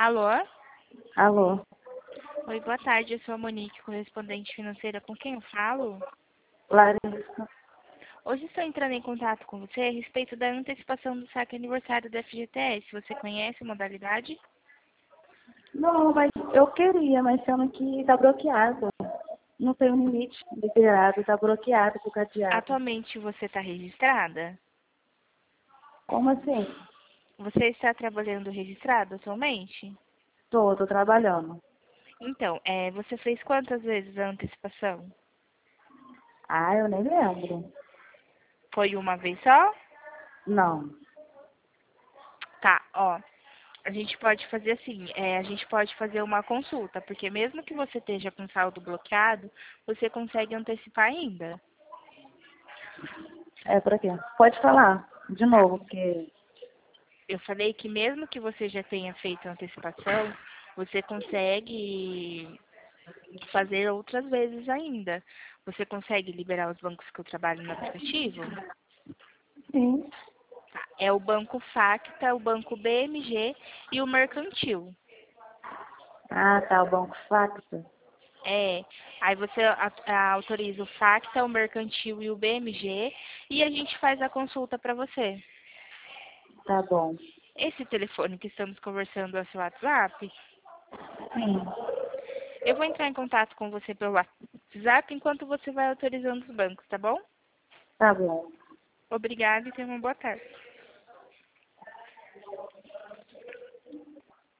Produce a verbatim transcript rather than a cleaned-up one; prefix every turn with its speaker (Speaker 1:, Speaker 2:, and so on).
Speaker 1: Alô?
Speaker 2: Alô,
Speaker 1: Oi, boa tarde. Eu sou a Monique, correspondente financeira. Com quem eu falo?
Speaker 2: Larissa.
Speaker 1: Hoje estou entrando em contato com você a respeito da antecipação do saque aniversário da F G T S. Você conhece a modalidade?
Speaker 2: Não, mas eu queria, mas sendo que tá bloqueado. Não tem um limite liberado, tá bloqueado por cadeado.
Speaker 1: Atualmente você está registrada?
Speaker 2: Como assim?
Speaker 1: Você está trabalhando registrado atualmente?
Speaker 2: Tô, tô trabalhando.
Speaker 1: Então, é, você fez quantas vezes a antecipação?
Speaker 2: Ah, eu nem lembro.
Speaker 1: Foi uma vez só?
Speaker 2: Não.
Speaker 1: Tá, ó. A gente pode fazer assim, é, a gente pode fazer uma consulta, porque mesmo que você esteja com saldo bloqueado, você consegue antecipar ainda.
Speaker 2: É pra quê? Pode falar de
Speaker 1: Tá.
Speaker 2: novo, porque...
Speaker 1: Eu falei que mesmo que você já tenha feito a antecipação, você consegue fazer outras vezes ainda. Você consegue liberar os bancos que eu trabalho no aplicativo?
Speaker 2: Sim.
Speaker 1: Tá. É o Banco Facta, o Banco B M G e o Mercantil.
Speaker 2: Ah, tá, o banco Facta.
Speaker 1: É, aí você a- a- autoriza o Facta, o Mercantil e o B M G e a gente faz a consulta para você.
Speaker 2: Tá bom.
Speaker 1: Esse telefone que estamos conversando é o seu WhatsApp?
Speaker 2: Sim.
Speaker 1: Eu vou entrar em contato com você pelo WhatsApp enquanto você vai autorizando os bancos, tá bom?
Speaker 2: Tá bom.
Speaker 1: Obrigada e tenha uma boa tarde.